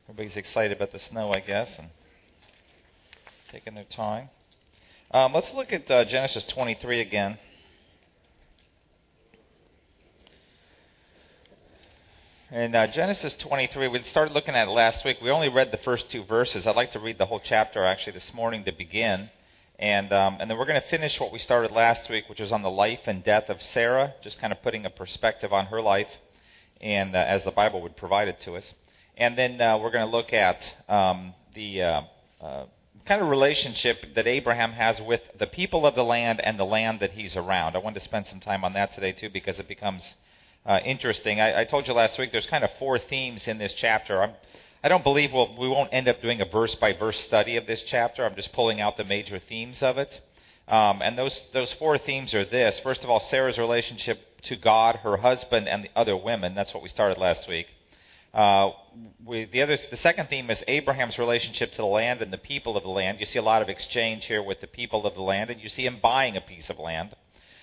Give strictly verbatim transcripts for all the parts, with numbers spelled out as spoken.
Everybody's excited about the snow, I guess, and taking their time. Um, let's look at uh, Genesis twenty-three again. In uh, Genesis twenty-three, we started looking at it last week. We only read the first two verses. I'd like to read the whole chapter actually this morning to begin. And um, and then we're going to finish what we started last week, which was on the life and death of Sarah, just kind of putting a perspective on her life, and uh, as the Bible would provide it to us. And then uh, we're going to look at um, the uh, uh, kind of relationship that Abraham has with the people of the land and the land that he's around. I wanted to spend some time on that today too, because it becomes uh, interesting. I, I told you last week there's kind of four themes in this chapter. I'm, I don't believe we'll, we won't end up doing a verse-by-verse study of this chapter. I'm just pulling out the major themes of it. Um, and those those four themes are this. First of all, Sarah's relationship to God, her husband, and the other women. That's what we started last week. Uh, we, the other, the second theme is Abraham's relationship to the land and the people of the land. You see a lot of exchange here with the people of the land, and you see him buying a piece of land.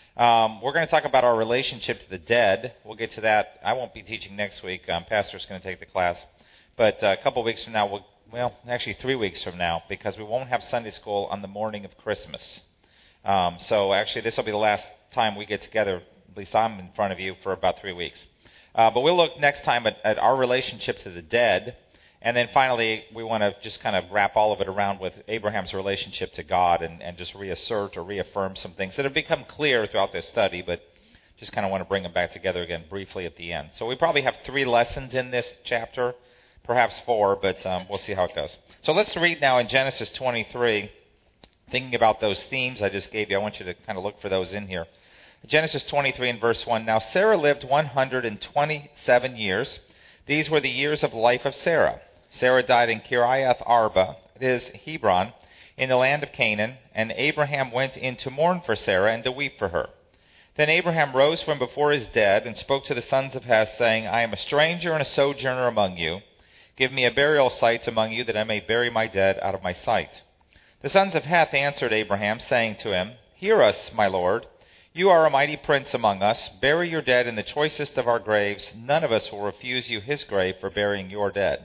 Um, we're going to talk about our relationship to the dead. We'll get to that. I won't be teaching next week. Um, Pastor's going to take the class. But uh, a couple of weeks from now, we'll, well, actually three weeks from now, because we won't have Sunday school on the morning of Christmas. Um, so actually, this will be the last time we get together, at least I'm in front of you, for about three weeks. Uh, but we'll look next time at, at our relationship to the dead. And then finally, we want to just kind of wrap all of it around with Abraham's relationship to God and, and just reassert or reaffirm some things that have become clear throughout this study, but just kind of want to bring them back together again briefly at the end. So we probably have three lessons in this chapter, perhaps four, but um, we'll see how it goes. So let's read now in Genesis twenty-three, thinking about those themes I just gave you. I want you to kind of look for those in here. Genesis twenty-three and verse one. Now Sarah lived one hundred twenty-seven years. These were the years of life of Sarah. Sarah died in Kiriath Arba, it is Hebron, in the land of Canaan, and Abraham went in to mourn for Sarah and to weep for her. Then Abraham rose from before his dead and spoke to the sons of Heth, saying, I am a stranger and a sojourner among you. Give me a burial site among you, that I may bury my dead out of my sight. The sons of Heth answered Abraham, saying to him, Hear us, my lord. You are a mighty prince among us. Bury your dead in the choicest of our graves. None of us will refuse you his grave for burying your dead.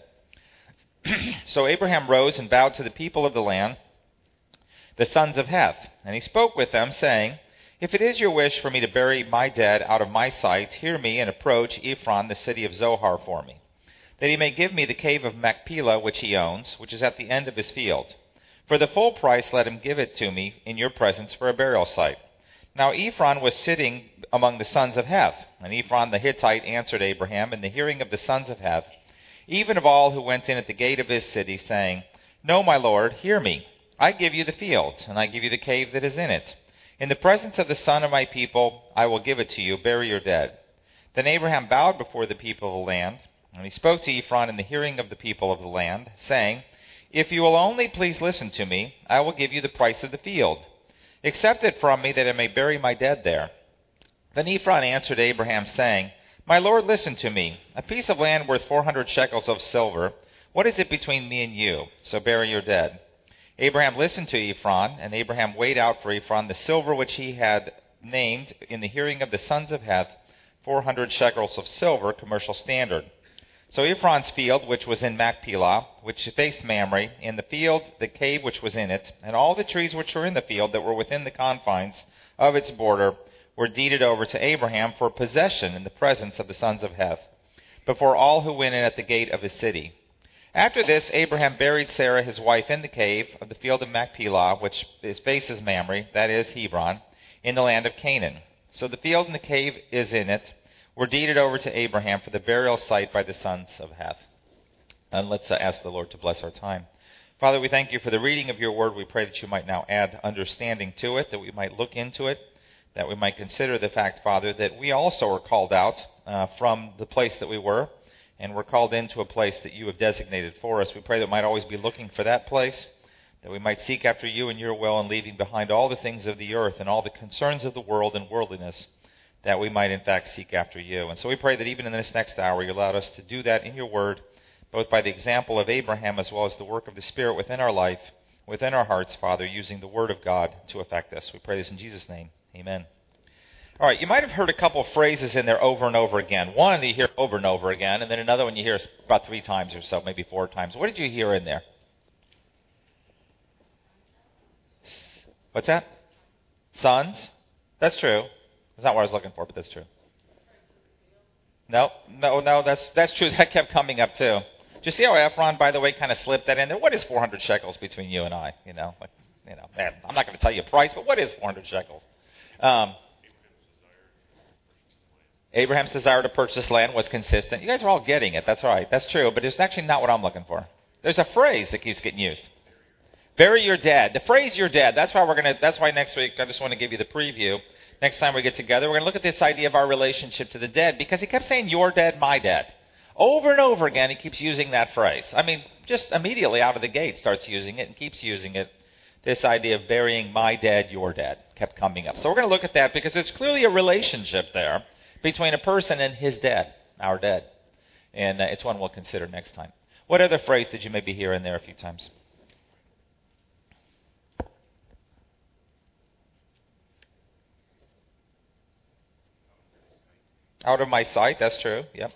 So Abraham rose and bowed to the people of the land, the sons of Heth. And he spoke with them, saying, If it is your wish for me to bury my dead out of my sight, hear me and approach Ephron, the city of Zohar, for me, that he may give me the cave of Machpelah, which he owns, which is at the end of his field. For the full price let him give it to me in your presence for a burial site. Now Ephron was sitting among the sons of Heth, and Ephron the Hittite answered Abraham in the hearing of the sons of Heth, even of all who went in at the gate of his city, saying, No, my lord, hear me. I give you the field, and I give you the cave that is in it. In the presence of the son of my people I will give it to you. Bury your dead. Then Abraham bowed before the people of the land, and he spoke to Ephron in the hearing of the people of the land, saying, If you will only please listen to me, I will give you the price of the field. Accept it from me, that I may bury my dead there. Then Ephron answered Abraham, saying, My lord, listen to me. A piece of land worth four hundred shekels of silver. What is it between me and you? So bury your dead. Abraham listened to Ephron, and Abraham weighed out for Ephron the silver which he had named in the hearing of the sons of Heth, four hundred shekels of silver, commercial standard. So Ephron's field, which was in Machpelah, which faced Mamre, in the field, the cave which was in it, and all the trees which were in the field that were within the confines of its border, were deeded over to Abraham for possession in the presence of the sons of Heth, before all who went in at the gate of his city. After this, Abraham buried Sarah his wife in the cave of the field of Machpelah, which faces Mamre, that is Hebron, in the land of Canaan. So the field and the cave is in it, were deeded over to Abraham for the burial site by the sons of Heth. And let's uh, ask the Lord to bless our time. Father, we thank you for the reading of your word. We pray that you might now add understanding to it, that we might look into it, that we might consider the fact, Father, that we also are called out uh, from the place that we were, and we're called into a place that you have designated for us. We pray that we might always be looking for that place, that we might seek after you and your will, and leaving behind all the things of the earth and all the concerns of the world and worldliness, that we might in fact seek after you. And so we pray that even in this next hour you allowed us to do that in your word, both by the example of Abraham as well as the work of the Spirit within our life, within our hearts, Father, using the word of God to affect us. We pray this in Jesus' name. Amen. All right, you might have heard a couple of phrases in there over and over again. One you hear over and over again, and then another one you hear about three times or so, maybe four times. What did you hear in there? What's that? Sons? That's true. That's not what I was looking for, but that's true. No, no, no, that's that's true. That kept coming up too. Did you see how Ephron, by the way, kind of slipped that in there? What is four hundred shekels between you and I? You know, like, you know, man, I'm not going to tell you a price, but what is four hundred shekels? Um, Abraham's desire to purchase land was consistent. You guys are all getting it. That's right. That's true. But it's actually not what I'm looking for. There's a phrase that keeps getting used. Bury your dead. The phrase "your dead." That's why we're gonna. That's why next week I just want to give you the preview. Next time we get together, we're gonna look at this idea of our relationship to the dead, because he kept saying "your dead, my dead," over and over again. He keeps using that phrase. I mean, just immediately out of the gate starts using it and keeps using it. This idea of burying my dead, your dead, kept coming up. So we're going to look at that because there's clearly a relationship there between a person and his dead, our dead. And uh, it's one we'll consider next time. What other phrase did you maybe hear in there a few times? Out of my sight, that's true. Yep.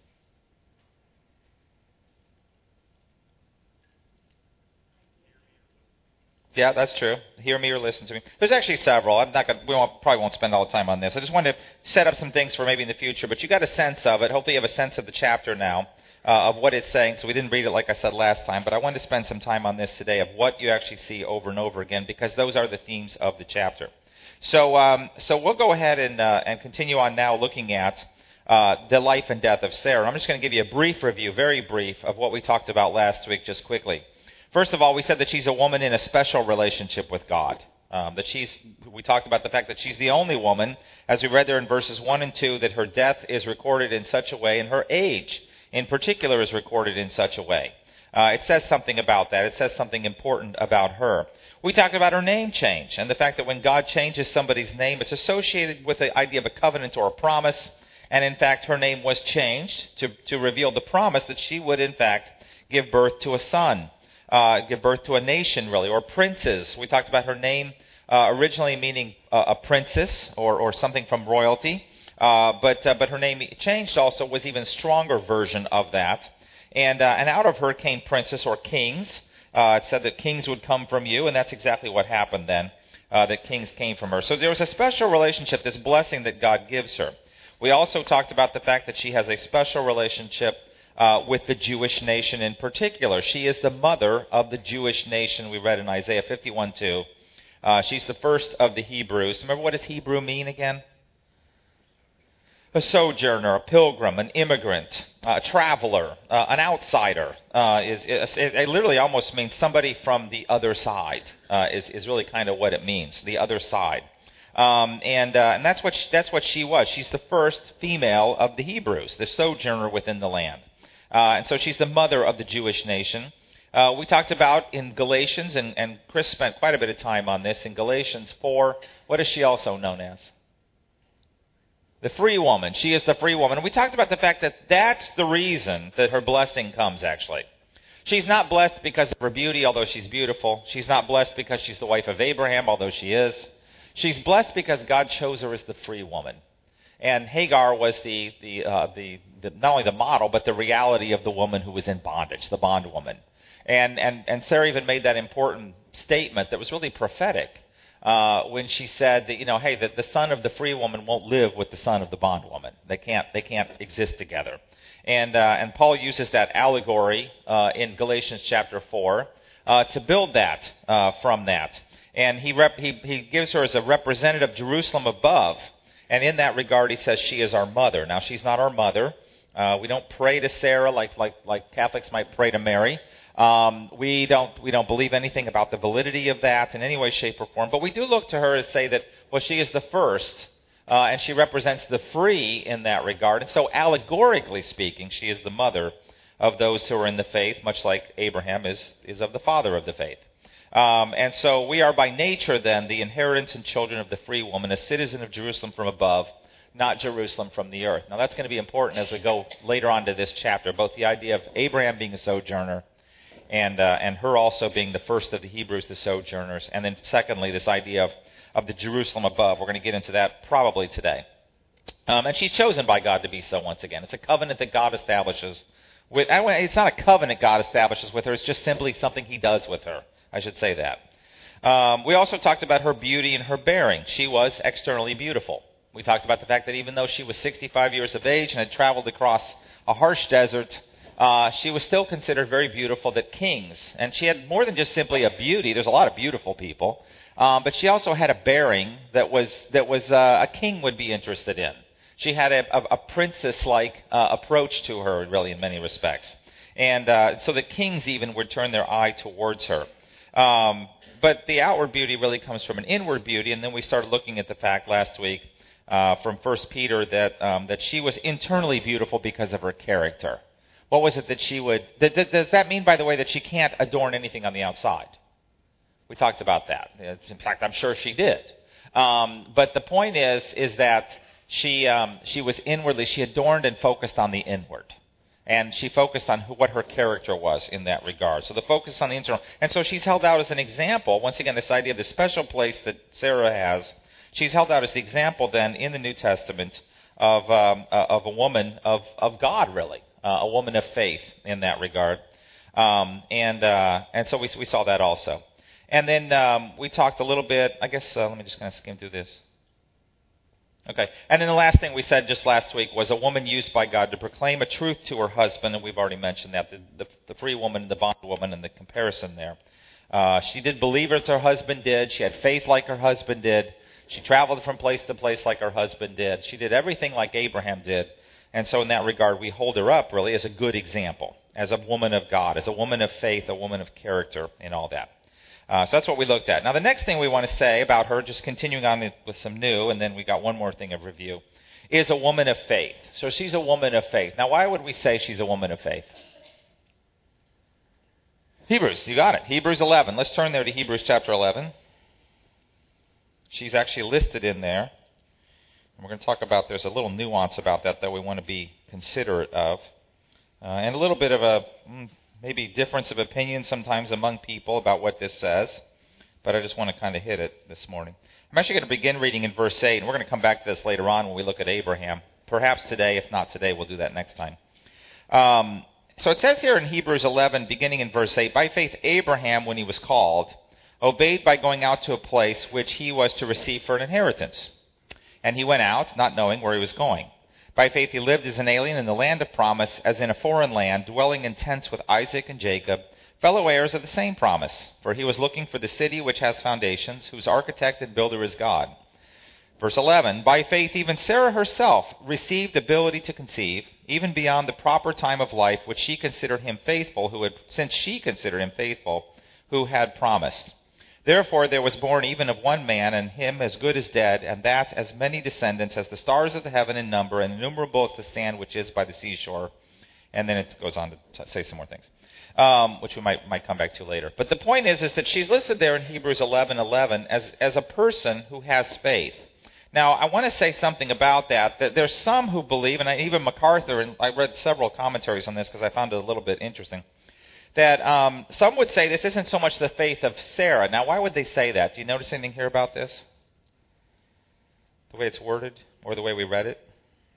Yeah, that's true. Hear me or listen to me. There's actually several. I'm not gonna, we won't, probably won't spend all the time on this. I just wanted to set up some things for maybe in the future, but you got a sense of it. Hopefully you have a sense of the chapter now, uh, of what it's saying. So we didn't read it like I said last time, but I wanted to spend some time on this today of what you actually see over and over again, because those are the themes of the chapter. So, um, so we'll go ahead and uh, and continue on now looking at uh, the life and death of Sarah. I'm just going to give you a brief review, very brief, of what we talked about last week, just quickly. First of all, we said that she's a woman in a special relationship with God. Um, that she's, we talked about the fact that she's the only woman, as we read there in verses one and two, that her death is recorded in such a way, and her age in particular is recorded in such a way. Uh, it says something about that. It says something important about her. We talked about her name change, and the fact that when God changes somebody's name, it's associated with the idea of a covenant or a promise, and in fact her name was changed to, to reveal the promise that she would in fact give birth to a son. Uh, give birth to a nation, really, or princes. We talked about her name uh, originally meaning uh, a princess or, or something from royalty, uh, but uh, but her name changed also was even stronger version of that. And uh, and out of her came princes or kings. Uh, it said that kings would come from you, and that's exactly what happened then, uh, that kings came from her. So there was a special relationship, this blessing that God gives her. We also talked about the fact that she has a special relationship Uh, with the Jewish nation in particular. She is the mother of the Jewish nation, we read in Isaiah fifty-one two. Uh, she's the first of the Hebrews. Remember, what does Hebrew mean again? A sojourner, a pilgrim, an immigrant, a traveler, uh, an outsider. Uh, is, is it, it literally almost means somebody from the other side, uh, is, is really kind of what it means, the other side. Um, and uh, and that's what she, that's what she was. She's the first female of the Hebrews, the sojourner within the land. Uh, and so she's the mother of the Jewish nation. Uh, we talked about in Galatians, and, and Chris spent quite a bit of time on this, in Galatians four, what is she also known as? The free woman. She is the free woman. And we talked about the fact that that's the reason that her blessing comes, actually. She's not blessed because of her beauty, although she's beautiful. She's not blessed because she's the wife of Abraham, although she is. She's blessed because God chose her as the free woman. And Hagar was the the, uh, the the not only the model, but the reality of the woman who was in bondage, the bondwoman. And and and Sarah even made that important statement that was really prophetic uh, when she said that, you know, hey, that the son of the free woman won't live with the son of the bondwoman. They can't they can't exist together. And uh, and Paul uses that allegory uh, in Galatians chapter four uh, to build that uh, from that. And he rep, he he gives her as a representative of Jerusalem above. And in that regard, he says she is our mother. Now, she's not our mother. Uh, we don't pray to Sarah like like like Catholics might pray to Mary. Um, we don't we don't believe anything about the validity of that in any way, shape, or form. But we do look to her to say that, well, she is the first, uh, and she represents the free in that regard. And so, allegorically speaking, she is the mother of those who are in the faith, much like Abraham is is of the father of the faith. Um, and so we are by nature, then, the inheritance and children of the free woman, a citizen of Jerusalem from above, not Jerusalem from the earth. Now, that's going to be important as we go later on to this chapter, both the idea of Abraham being a sojourner and uh, and her also being the first of the Hebrews, the sojourners, and then secondly, this idea of, of the Jerusalem above. We're going to get into that probably today. Um, and she's chosen by God to be so once again. It's a covenant that God establishes with. It's not a covenant God establishes with her. It's just simply something he does with her. I should say that. Um, we also talked about her beauty and her bearing. She was externally beautiful. We talked about the fact that even though she was sixty-five years of age and had traveled across a harsh desert, uh, she was still considered very beautiful, that kings, and she had more than just simply a beauty. There's a lot of beautiful people, um, but she also had a bearing that was that was uh, a king would be interested in. She had a, a, a princess-like uh, approach to her, really, in many respects, and uh, so that kings even would turn their eye towards her. Um, but the outward beauty really comes from an inward beauty, and then we started looking at the fact last week uh, from First Peter that um, that she was internally beautiful because of her character. What was it that she would... Th- th- does that mean, by the way, that she can't adorn anything on the outside? We talked about that. In fact, I'm sure she did. Um, but the point is, is that she um, she was inwardly, she adorned and focused on the inward. And she focused on who, what her character was in that regard. So the focus on the internal. And so she's held out as an example. Once again, this idea of the special place that Sarah has, she's held out as the example then in the New Testament of um, uh, of a woman of, of God, really. Uh, a woman of faith in that regard. Um, and uh, and so we, we saw that also. And then um, we talked a little bit, I guess, uh, let me just kind of skim through this. Okay. And then the last thing we said just last week was a woman used by God to proclaim a truth to her husband, and we've already mentioned that, the, the, the free woman, the bondwoman, and the comparison there. Uh, she did believe as her husband did. She had faith like her husband did. She traveled from place to place like her husband did. She did everything like Abraham did. And so in that regard, we hold her up really as a good example, as a woman of God, as a woman of faith, a woman of character, and all that. Uh, so that's what we looked at. Now, the next thing we want to say about her, just continuing on with some new, and then we got one more thing of review, is a woman of faith. So she's a woman of faith. Now, why would we say she's a woman of faith? Hebrews, you got it. Hebrews eleven. Let's turn there to Hebrews chapter eleven. She's actually listed in there. And we're going to talk about, there's a little nuance about that that we want to be considerate of. Uh, and a little bit of a... Mm, maybe difference of opinion sometimes among people about what this says, but I just want to kind of hit it this morning. I'm actually going to begin reading in verse eight, and we're going to come back to this later on when we look at Abraham. Perhaps today, if not today, we'll do that next time. Um, so it says here in Hebrews eleven, beginning in verse eight, by faith Abraham, when he was called, obeyed by going out to a place which he was to receive for an inheritance. And he went out, not knowing where he was going. By faith he lived as an alien in the land of promise, as in a foreign land, dwelling in tents with Isaac and Jacob, fellow heirs of the same promise. For he was looking for the city which has foundations, whose architect and builder is God. Verse eleven, by faith even Sarah herself received ability to conceive, even beyond the proper time of life, which she considered him faithful, who had, since she considered him faithful, who had promised. Therefore there was born even of one man, and him as good as dead, and that as many descendants as the stars of the heaven in number, and innumerable as the sand which is by the seashore. And then it goes on to t- say some more things, um, which we might might come back to later. But the point is, is that she's listed there in Hebrews eleven eleven as as a person who has faith. Now, I want to say something about that. That there's some who believe, and I, even MacArthur, and I read several commentaries on this because I found it a little bit interesting, that um, some would say this isn't so much the faith of Sarah. Now, why would they say that? Do you notice anything here about this? The way it's worded, or the way we read it?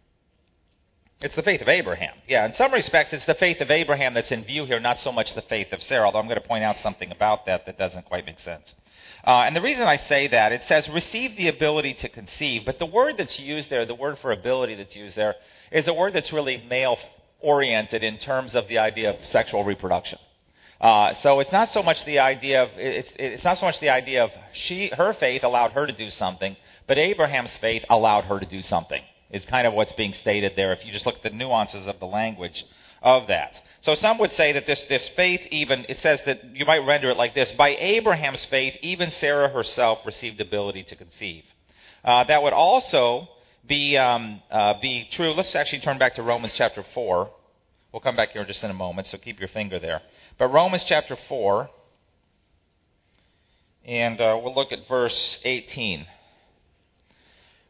It's the faith of Abraham. Yeah, in some respects, it's the faith of Abraham that's in view here, not so much the faith of Sarah, although I'm going to point out something about that that doesn't quite make sense. Uh, and the reason I say that, it says, receive the ability to conceive, but the word that's used there, the word for ability that's used there, is a word that's really male-oriented in terms of the idea of sexual reproduction. Uh, so it's not so much the idea of it's it's not so much the idea of she her faith allowed her to do something, but Abraham's faith allowed her to do something. Is kind of what's being stated there. If you just look at the nuances of the language of that, so some would say that this this faith even it says that you might render it like this: by Abraham's faith, even Sarah herself received ability to conceive. Uh, that would also be um, uh, be true. Let's actually turn back to Romans chapter four. We'll come back here just in a moment, so keep your finger there. But Romans chapter four, and uh, we'll look at verse eighteen.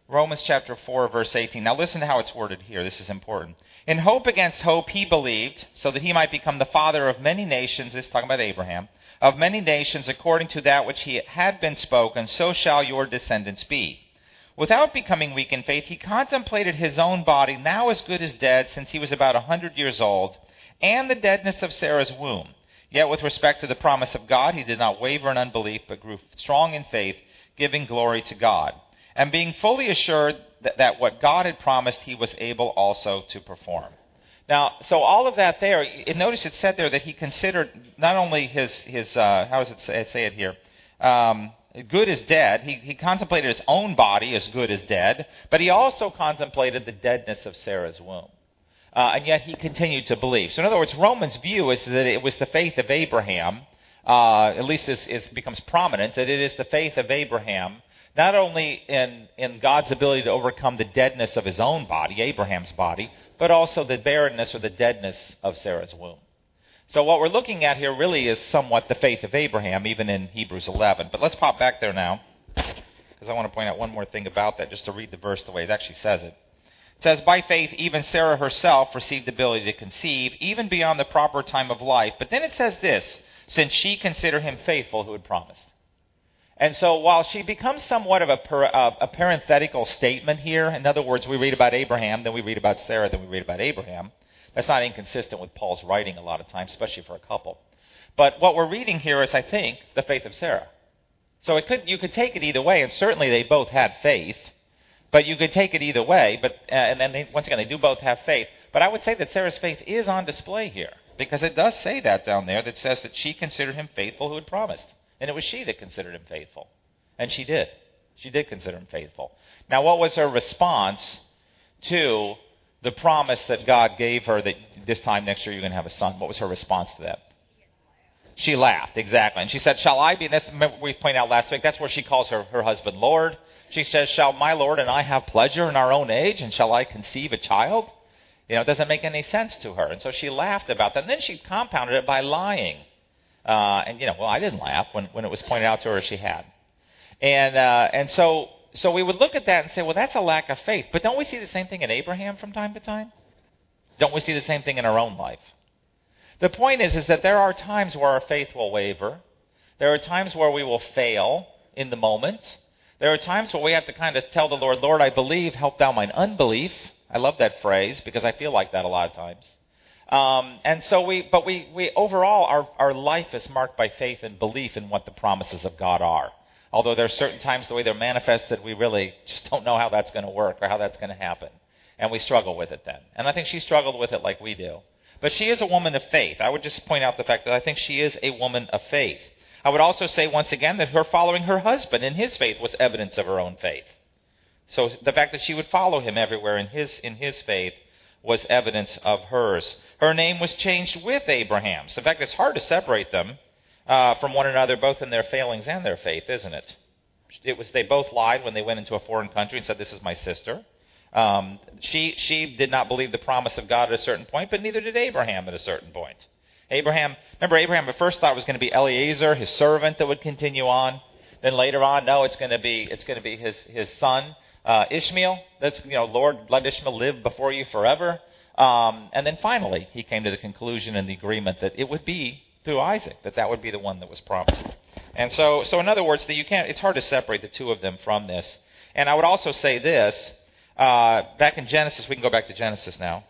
Romans chapter four, verse eighteen. Now listen to how it's worded here. This is important. In hope against hope he believed, so that he might become the father of many nations, this is talking about Abraham, of many nations according to that which he had been spoken, so shall your descendants be. Without becoming weak in faith, he contemplated his own body, now as good as dead, since he was about a hundred years old, and the deadness of Sarah's womb. Yet with respect to the promise of God, he did not waver in unbelief, but grew strong in faith, giving glory to God. And being fully assured that, that what God had promised, he was able also to perform. Now, so all of that there, notice it said there that he considered not only his, his uh, how does it say, say it here, um, good as dead. He, he contemplated his own body as good as dead, but he also contemplated the deadness of Sarah's womb. Uh, and yet he continued to believe. So in other words, Romans' view is that it was the faith of Abraham, uh, at least it is, becomes prominent, that it is the faith of Abraham, not only in, in God's ability to overcome the deadness of his own body, Abraham's body, but also the barrenness or the deadness of Sarah's womb. So what we're looking at here really is somewhat the faith of Abraham, even in Hebrews eleven. But let's pop back there now, because I want to point out one more thing about that, just to read the verse the way it actually says it. It says, by faith, even Sarah herself received the ability to conceive, even beyond the proper time of life. But then it says this, since she considered him faithful who had promised. And so while she becomes somewhat of a, per, uh, a parenthetical statement here, in other words, we read about Abraham, then we read about Sarah, then we read about Abraham. That's not inconsistent with Paul's writing a lot of times, especially for a couple. But what we're reading here is, I think, the faith of Sarah. So it could, you could take it either way, and certainly they both had faith. But you could take it either way. But uh, and then they, once again, they do both have faith. But I would say that Sarah's faith is on display here, because it does say that down there, that says that she considered him faithful who had promised. And it was she that considered him faithful. And she did. She did consider him faithful. Now, what was her response to the promise that God gave her that this time next year you're going to have a son? What was her response to that? She laughed, exactly. And she said, shall I be, and that's, we pointed out last week, that's where she calls her, her husband Lord. She says, shall my Lord and I have pleasure in our own age, and shall I conceive a child? You know, it doesn't make any sense to her. And so she laughed about that. And then she compounded it by lying. Uh, and, you know, well, I didn't laugh when, when it was pointed out to her she had. And uh, and so so we would look at that and say, well, that's a lack of faith. But don't we see the same thing in Abraham from time to time? Don't we see the same thing in our own life? The point is, is that there are times where our faith will waver. There are times where we will fail in the moment. There are times where we have to kind of tell the Lord, Lord, I believe, help thou mine unbelief. I love that phrase because I feel like that a lot of times. Um, and so we, but we, we overall, our, our life is marked by faith and belief in what the promises of God are. Although there are certain times the way they're manifested, we really just don't know how that's going to work or how that's going to happen. And we struggle with it then. And I think she struggled with it like we do. But she is a woman of faith. I would just point out the fact that I think she is a woman of faith. I would also say once again that her following her husband in his faith was evidence of her own faith. So the fact that she would follow him everywhere in his in his faith was evidence of hers. Her name was changed with Abraham's. In fact, it's hard to separate them uh, from one another, both in their failings and their faith, isn't it? It was they both lied when they went into a foreign country and said, "This is my sister." Um, she she did not believe the promise of God at a certain point, but neither did Abraham at a certain point. Abraham, remember, Abraham at first thought it was going to be Eliezer, his servant, that would continue on. Then later on, no, it's going to be it's going to be his his son uh, Ishmael. That's you know, Lord, let Ishmael live before you forever. Um, and then finally, he came to the conclusion and the agreement that it would be through Isaac, that that would be the one that was promised. And so, so in other words, that you can't. It's hard to separate the two of them from this. And I would also say this. Uh, back in Genesis, we can go back to Genesis now.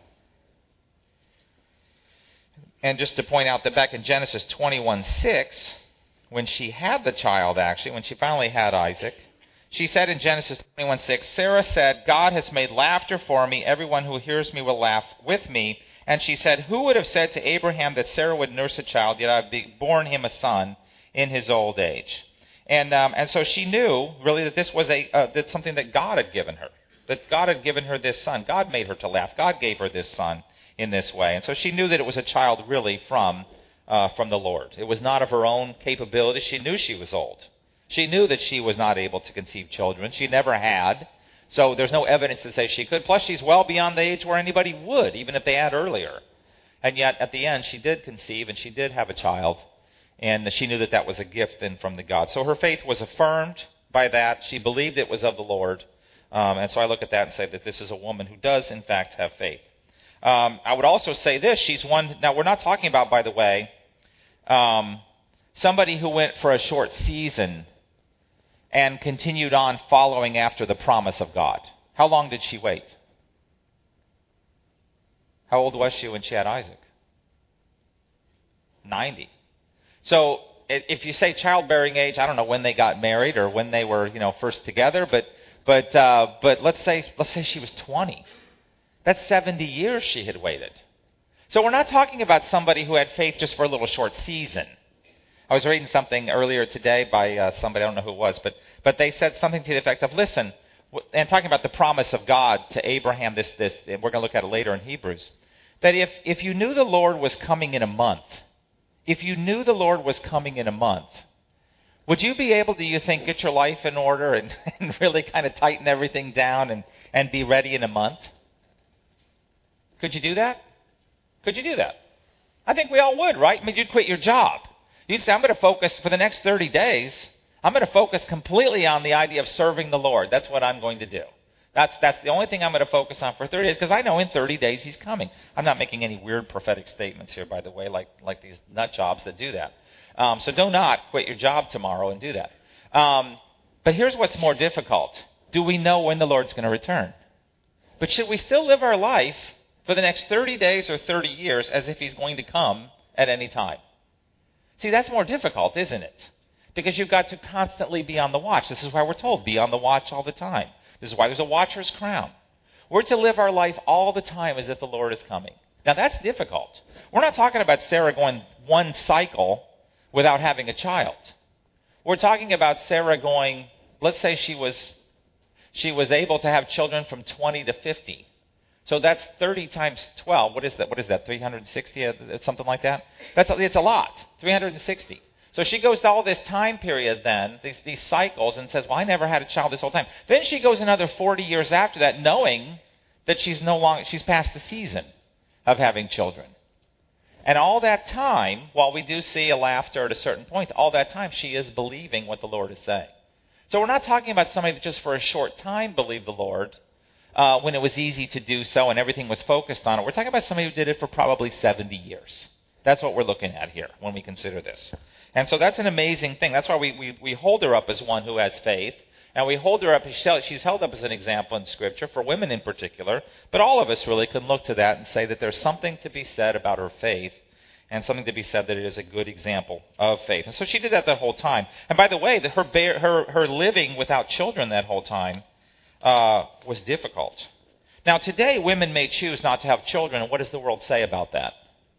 And just to point out that back in Genesis twenty-one six, when she had the child, actually, when she finally had Isaac, she said in Genesis twenty-one six, Sarah said, God has made laughter for me. Everyone who hears me will laugh with me. And she said, who would have said to Abraham that Sarah would nurse a child, yet I have borne him a son in his old age? And um, and so she knew, really, that this was a uh, that something that God had given her. That God had given her this son. God made her to laugh. God gave her this son in this way. And so she knew that it was a child really from uh, from the Lord. It was not of her own capability. She knew she was old. She knew that she was not able to conceive children. She never had. So there's no evidence to say she could. Plus, she's well beyond the age where anybody would, even if they had earlier. And yet, at the end, she did conceive and she did have a child. And she knew that that was a gift then from the God. So her faith was affirmed by that. She believed it was of the Lord. Um, and so I look at that and say that this is a woman who does, in fact, have faith. Um, I would also say this. She's one. Now, we're not talking about, by the way, um, somebody who went for a short season and continued on following after the promise of God. How long did she wait? How old was she when she had Isaac? ninety. So if you say childbearing age, I don't know when they got married or when they were, you know, first together, but but uh, but let's say let's say she was twenty. That's seventy years she had waited. So we're not talking about somebody who had faith just for a little short season. I was reading something earlier today by uh, somebody, I don't know who it was, but but they said something to the effect of, listen, and talking about the promise of God to Abraham, this this, and we're going to look at it later in Hebrews, that if if you knew the Lord was coming in a month, if you knew the Lord was coming in a month, would you be able, do you think, get your life in order and, and really kind of tighten everything down and, and be ready in a month? Could you do that? Could you do that? I think we all would, right? I mean, you'd quit your job. You'd say, I'm going to focus for the next thirty days. I'm going to focus completely on the idea of serving the Lord. That's what I'm going to do. That's that's the only thing I'm going to focus on for thirty days, because I know in thirty days He's coming. I'm not making any weird prophetic statements here, by the way, like, like these nut jobs that do that. Um, so do not quit your job tomorrow and do that. Um, but here's what's more difficult. Do we know when the Lord's going to return? But should we still live our life for the next thirty days or thirty years as if He's going to come at any time? See, that's more difficult, isn't it? Because you've got to constantly be on the watch. This is why we're told, be on the watch all the time. This is why there's a watcher's crown. We're to live our life all the time as if the Lord is coming. Now, that's difficult. We're not talking about Sarah going one cycle without having a child. We're talking about Sarah going, let's say she was she was able to have children from twenty to fifty. So that's thirty times twelve. What is that? What is that? three hundred sixty? Something like that? That's a, it's a lot. three hundred sixty. So she goes to all this time period then, these, these cycles, and says, well, I never had a child this whole time. Then she goes another forty years after that, knowing that she's no longer, she's past the season of having children. And all that time, while we do see a laughter at a certain point, all that time she is believing what the Lord is saying. So we're not talking about somebody that just for a short time believed the Lord uh, when it was easy to do so and everything was focused on it. We're talking about somebody who did it for probably seventy years. That's what we're looking at here when we consider this. And so that's an amazing thing. That's why we, we, we hold her up as one who has faith. And we hold her up, she's held up as an example in Scripture, for women in particular. But all of us really can look to that and say that there's something to be said about her faith, and something to be said that it is a good example of faith. And so she did that the whole time. And by the way, the, her, bear, her, her living without children that whole time uh, was difficult. Now today, women may choose not to have children, and what does the world say about that?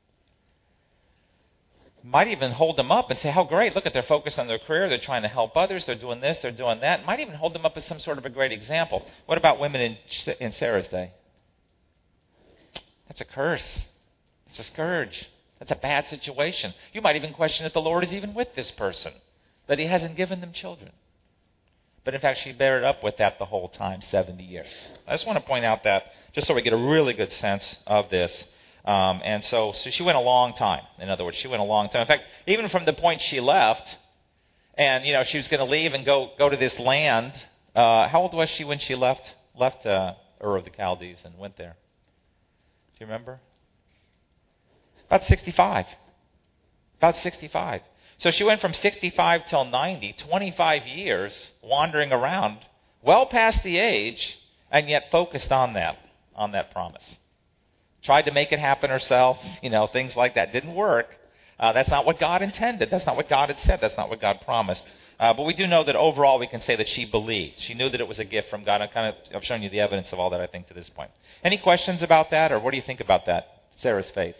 Might even hold them up and say, how great, look at, they're focused on their career, they're trying to help others, they're doing this, they're doing that. Might even hold them up as some sort of a great example. What about women in, in Sarah's day? That's a curse. It's a scourge. That's a bad situation. You might even question if the Lord is even with this person, that He hasn't given them children. But in fact, she bared up with that the whole time, seventy years. I just want to point out that, just so we get a really good sense of this. Um, and so, so she went a long time. In other words, she went a long time. In fact, even from the point she left, and you know, she was going to leave and go go to this land. Uh, how old was she when she left left uh, Ur of the Chaldees and went there? Do you remember? About sixty-five. About sixty-five. So she went from sixty-five till ninety, twenty-five years wandering around, well past the age, and yet focused on that, on that promise. Tried to make it happen herself, you know, things like that. Didn't work. Uh, that's not what God intended. That's not what God had said. That's not what God promised. Uh, but we do know that overall we can say that she believed. She knew that it was a gift from God. I kind of, I've shown you the evidence of all that, I think, to this point. Any questions about that, or what do you think about that, Sarah's faith?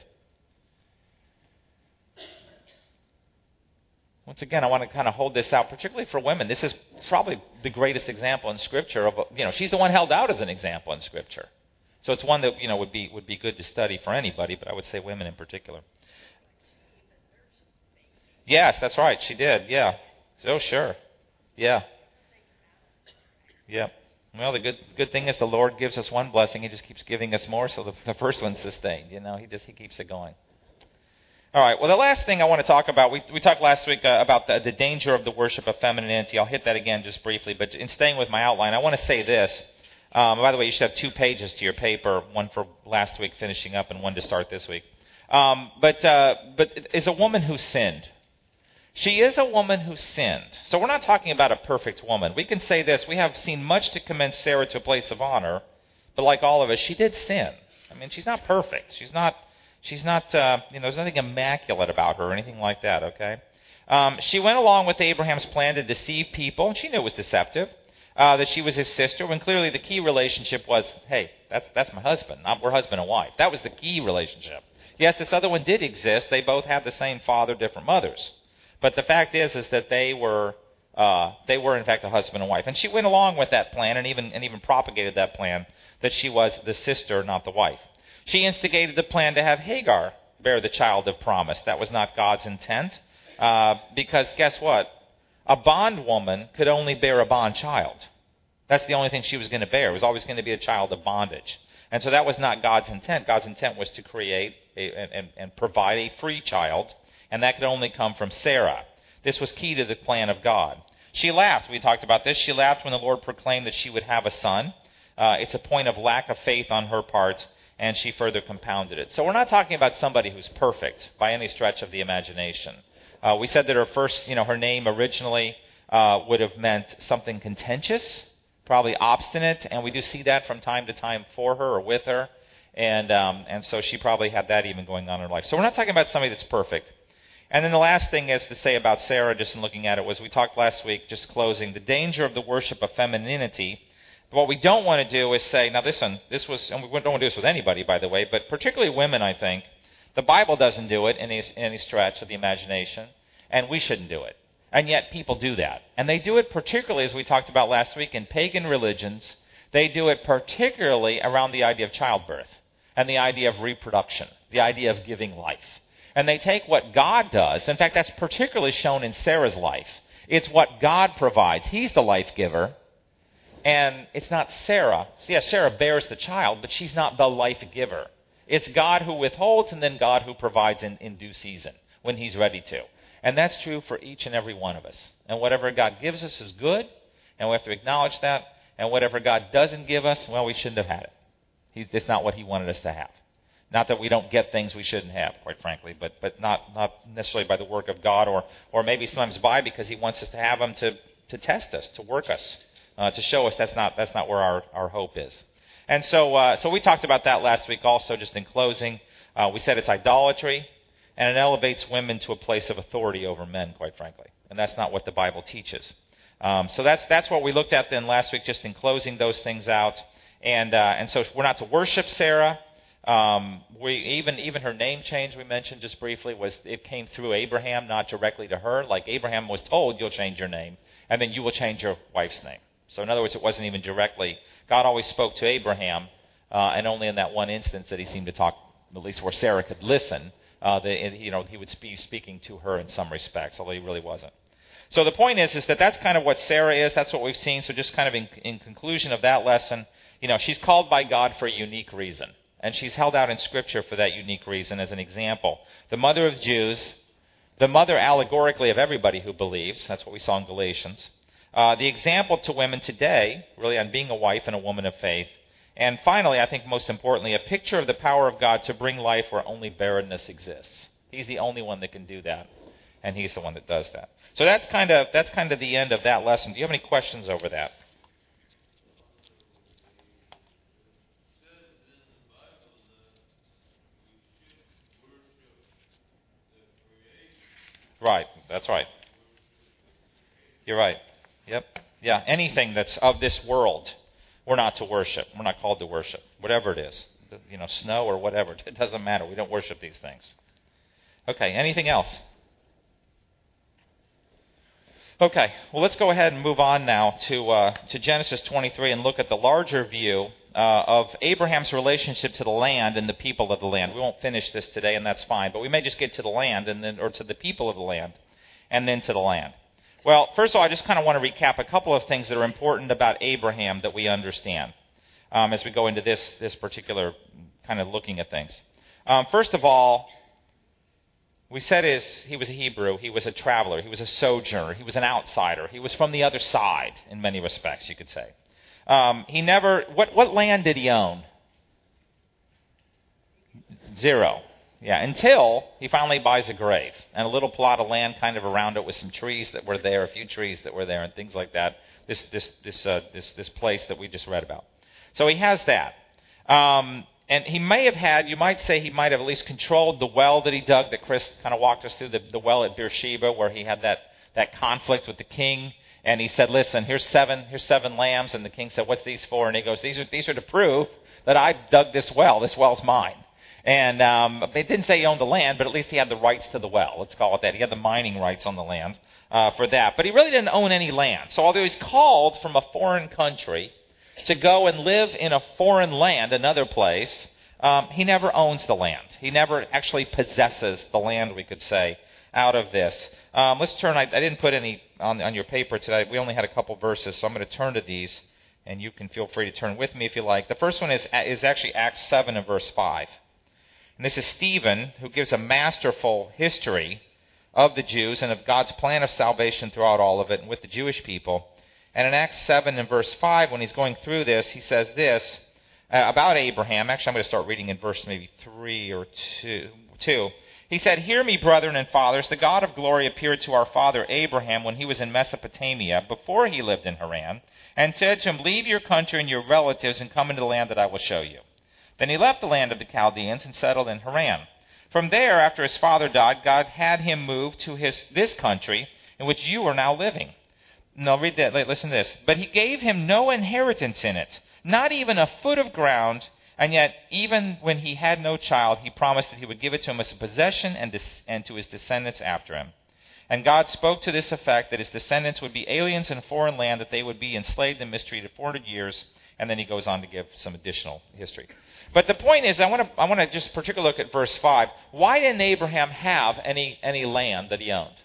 Once again, I want to kind of hold this out, particularly for women. This is probably the greatest example in Scripture of, you know, she's the one held out as an example in Scripture. So it's one that, you know, would be would be good to study for anybody, but I would say women in particular. Yes, that's right. She did. Yeah. Oh, sure. Yeah. Yeah. Well, the good good thing is the Lord gives us one blessing. He just keeps giving us more, so the, the first one's sustained. You know, He just He keeps it going. All right. Well, the last thing I want to talk about, we we talked last week uh, about the, the danger of the worship of femininity. I'll hit that again just briefly, but in staying with my outline, I want to say this. Um, by the way, you should have two pages to your paper, one for last week finishing up and one to start this week. Um, but uh, but is a woman who sinned. She is a woman who sinned. So we're not talking about a perfect woman. We can say this. We have seen much to commend Sarah to a place of honor, but like all of us, she did sin. I mean, she's not perfect. She's not, she's not, uh, you know, there's nothing immaculate about her or anything like that, okay? Um, she went along with Abraham's plan to deceive people, and she knew it was deceptive, uh, that she was his sister, when clearly the key relationship was, hey, that's, that's my husband. Not, we're husband and wife. That was the key relationship. Yes, this other one did exist. They both had the same father, different mothers. But the fact is, is that they were, uh, they were in fact a husband and wife. And she went along with that plan and even, and even propagated that plan that she was the sister, not the wife. She instigated the plan to have Hagar bear the child of promise. That was not God's intent. Uh, because guess what? A bondwoman could only bear a bond child. That's the only thing she was going to bear. It was always going to be a child of bondage. And so that was not God's intent. God's intent was to create a, and, and provide a free child. And that could only come from Sarah. This was key to the plan of God. She laughed. We talked about this. She laughed when the Lord proclaimed that she would have a son. Uh, it's a point of lack of faith on her part, and she further compounded it. So we're not talking about somebody who's perfect by any stretch of the imagination. Uh, we said that her first, you know, her name originally uh, would have meant something contentious, probably obstinate, and we do see that from time to time for her or with her. And, um, and so she probably had that even going on in her life. So we're not talking about somebody that's perfect. And then the last thing is to say about Sarah, just in looking at it, was we talked last week, just closing, the danger of the worship of femininity. What we don't want to do is say, now listen, this was, and we don't want to do this with anybody, by the way, but particularly women, I think. The Bible doesn't do it in any, any stretch of the imagination, and we shouldn't do it. And yet people do that. And they do it particularly, as we talked about last week, in pagan religions. They do it particularly around the idea of childbirth and the idea of reproduction, the idea of giving life. And they take what God does. In fact, that's particularly shown in Sarah's life. It's what God provides. He's the life giver. And it's not Sarah. So yes, Sarah bears the child, but she's not the life giver. It's God who withholds and then God who provides in, in due season when he's ready to. And that's true for each and every one of us. And whatever God gives us is good, and we have to acknowledge that. And whatever God doesn't give us, well, we shouldn't have had it. He, it's not what he wanted us to have. Not that we don't get things we shouldn't have, quite frankly, but but not, not necessarily by the work of God, or or maybe sometimes by because he wants us to have them to, to test us, to work us, uh, to show us that's not that's not where our, our hope is. And so uh, so we talked about that last week also, just in closing. Uh, we said it's idolatry, and it elevates women to a place of authority over men, quite frankly. And that's not what the Bible teaches. Um, so that's that's what we looked at then last week, just in closing those things out. And uh, and so we're not to worship Sarah. Um, we even even her name change we mentioned just briefly was it came through Abraham, not directly to her. Like Abraham was told, you'll change your name, and then you will change your wife's name. So in other words, it wasn't even directly. God always spoke to Abraham, uh, and only in that one instance that he seemed to talk, at least where Sarah could listen. Uh, the, you know, he would be speaking to her in some respects, although he really wasn't. So the point is, is that that's kind of what Sarah is. That's what we've seen. So just kind of in, in conclusion of that lesson, you know, she's called by God for a unique reason. And she's held out in Scripture for that unique reason as an example. The mother of Jews, the mother allegorically of everybody who believes. That's what we saw in Galatians. Uh, the example to women today, really on being a wife and a woman of faith. And finally, I think most importantly, a picture of the power of God to bring life where only barrenness exists. He's the only one that can do that. And he's the one that does that. So that's kind of that's kind of the end of that lesson. Do you have any questions over that? Right, that's right. You're right. Yep. Yeah, anything that's of this world, we're not to worship. We're not called to worship. Whatever it is. You know, snow or whatever. It doesn't matter. We don't worship these things. Okay, anything else? Okay, well, let's go ahead and move on now to uh, to Genesis twenty-three and look at the larger view uh, of Abraham's relationship to the land and the people of the land. We won't finish this today, and that's fine, but we may just get to the land and then, or to the people of the land, and then to the land. Well, first of all, I just kind of want to recap a couple of things that are important about Abraham that we understand um, as we go into this this particular kind of looking at things. Um, first of all, we said is he was a Hebrew, he was a traveler, he was a sojourner, he was an outsider, he was from the other side in many respects, you could say. Um, he never, what, what land did he own? Zero. Yeah, until he finally buys a grave and a little plot of land kind of around it with some trees that were there, a few trees that were there and things like that. This, this, this, uh, this, this place that we just read about. So he has that. Um, and he may have had, you might say he might have at least controlled the well that he dug, that Chris kind of walked us through, the, the well at Beersheba, where he had that, that conflict with the king. And he said, listen, here's seven, here's seven lambs. And the king said, what's these for? And he goes, these are, these are to prove that I dug this well. This well's mine. And um, it didn't say he owned the land, but at least he had the rights to the well. Let's call it that. He had the mining rights on the land uh, for that. But he really didn't own any land. So although he's called from a foreign country to go and live in a foreign land, another place, um, he never owns the land. He never actually possesses the land, we could say, out of this. Um, let's turn. I, I didn't put any on, on your paper today. We only had a couple verses, so I'm going to turn to these, and you can feel free to turn with me if you like. The first one is, is actually Acts seven and verse five. And this is Stephen, who gives a masterful history of the Jews and of God's plan of salvation throughout all of it and with the Jewish people. And in Acts seven and verse five, when he's going through this, he says this uh, about Abraham. Actually, I'm going to start reading in verse maybe three or two. two. He said, "Hear me, brethren and fathers. The God of glory appeared to our father Abraham when he was in Mesopotamia, before he lived in Haran, and said to him, leave your country and your relatives and come into the land that I will show you. Then he left the land of the Chaldeans and settled in Haran. From there, after his father died, God had him move to his this country in which you are now living." No, read that. Listen to this. "But he gave him no inheritance in it, not even a foot of ground, and yet even when he had no child, he promised that he would give it to him as a possession and, dis- and to his descendants after him. And God spoke to this effect, that his descendants would be aliens in a foreign land, that they would be enslaved and mistreated four hundred years." And then he goes on to give some additional history. But the point is, I want to I want to just particularly look at verse five. Why didn't Abraham have any, any land that he owned?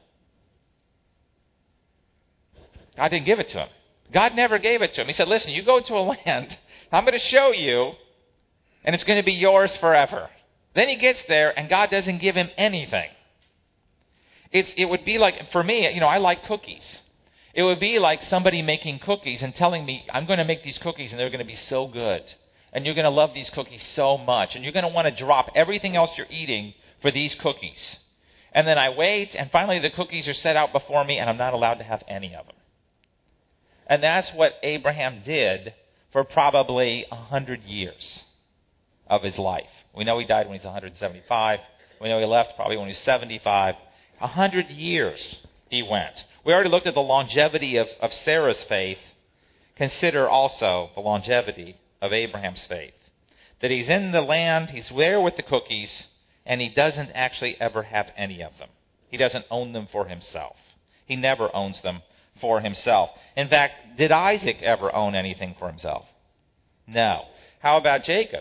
God didn't give it to him. God never gave it to him. He said, listen, you go to a land, I'm going to show you, and it's going to be yours forever. Then he gets there, and God doesn't give him anything. It's, it would be like, for me, you know, I like cookies. It would be like somebody making cookies and telling me, I'm going to make these cookies, and they're going to be so good. And you're going to love these cookies so much. And you're going to want to drop everything else you're eating for these cookies. And then I wait, and finally the cookies are set out before me, and I'm not allowed to have any of them. And that's what Abraham did for probably one hundred years of his life. We know he died when he was one hundred seventy-five. We know he left probably when he was seventy-five. one hundred years he went. We already looked at the longevity of, of Sarah's faith. Consider also the longevity of Abraham's faith. That he's in the land, he's there with the cookies, and he doesn't actually ever have any of them. He doesn't own them for himself. He never owns them for himself. In fact, did Isaac ever own anything for himself? No. How about Jacob?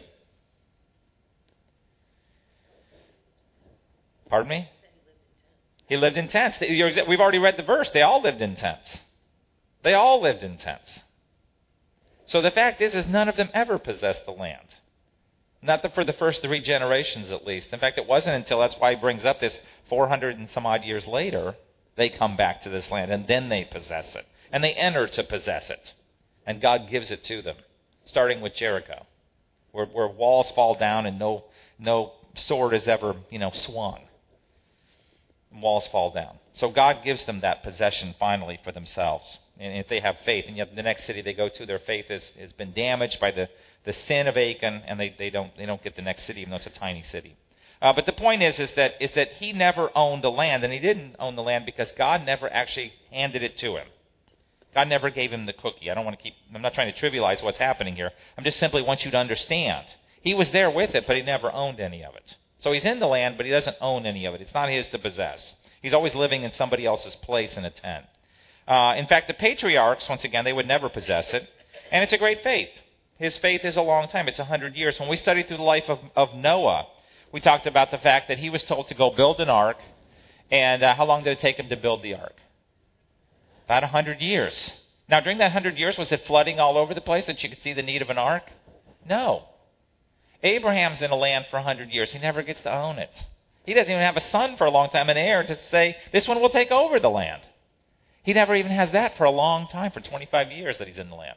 Pardon me? He lived in tents. We've already read the verse. They all lived in tents. They all lived in tents. So the fact is, is none of them ever possessed the land. Not the, for the first three generations, at least. In fact, it wasn't until, that's why he brings up this four hundred and some odd years later, they come back to this land, and then they possess it. And they enter to possess it. And God gives it to them, starting with Jericho, where, where walls fall down and no no sword is ever, you know, swung. Walls fall down. So God gives them that possession finally for themselves. And if they have faith, and yet the next city they go to, their faith has, has been damaged by the, the sin of Achan, and they, they don't they don't get the next city, even though it's a tiny city. Uh, but the point is, is that is that he never owned the land, and he didn't own the land because God never actually handed it to him. God never gave him the cookie. I don't want to keep. I'm not trying to trivialize what's happening here. I just simply want you to understand. He was there with it, but he never owned any of it. So he's in the land, but he doesn't own any of it. It's not his to possess. He's always living in somebody else's place in a tent. Uh, in fact, the patriarchs, once again, they would never possess it. And it's a great faith. His faith is a long time. It's one hundred years. When we studied through the life of, of Noah, we talked about the fact that he was told to go build an ark. And uh, how long did it take him to build the ark? About one hundred years. Now, during that one hundred years, was it flooding all over the place that you could see the need of an ark? No. Abraham's in a land for one hundred years. He never gets to own it. He doesn't even have a son for a long time, an heir, to say, this one will take over the land. He never even has that for a long time, for twenty-five years that he's in the land.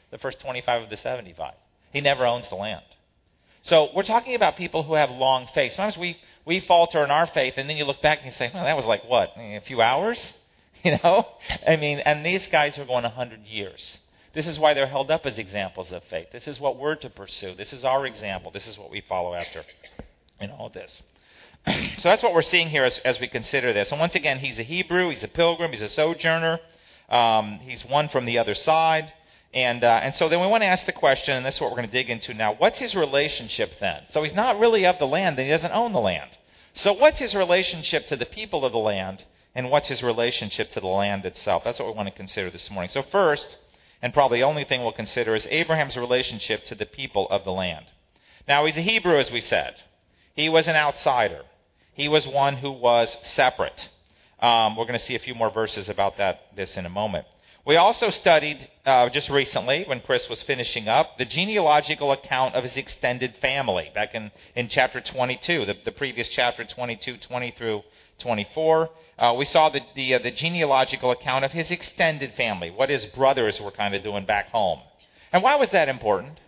the first twenty-five of the seventy-five. He never owns the land. So we're talking about people who have long faith. Sometimes we, we falter in our faith, and then you look back and you say, well, that was like what, a few hours? You know? I mean, and these guys are going one hundred years. This is why they're held up as examples of faith. This is what we're to pursue. This is our example. This is what we follow after in all this. So that's what we're seeing here as, as we consider this. And once again, he's a Hebrew, he's a pilgrim, he's a sojourner. Um, he's one from the other side. And uh, and so then we want to ask the question, and this is what we're going to dig into now. What's his relationship then? So he's not really of the land, and he doesn't own the land. So what's his relationship to the people of the land, and what's his relationship to the land itself? That's what we want to consider this morning. So first, and probably the only thing we'll consider, is Abraham's relationship to the people of the land. Now, he's a Hebrew, as we said. He was an outsider. He was one who was separate. Um, we're going to see a few more verses about that this in a moment. We also studied uh, just recently, when Chris was finishing up, the genealogical account of his extended family back in, in chapter twenty-two, the, the previous chapter twenty-two, twenty through twenty-four. Uh, we saw the, the, uh, the genealogical account of his extended family, what his brothers were kind of doing back home. And why was that important?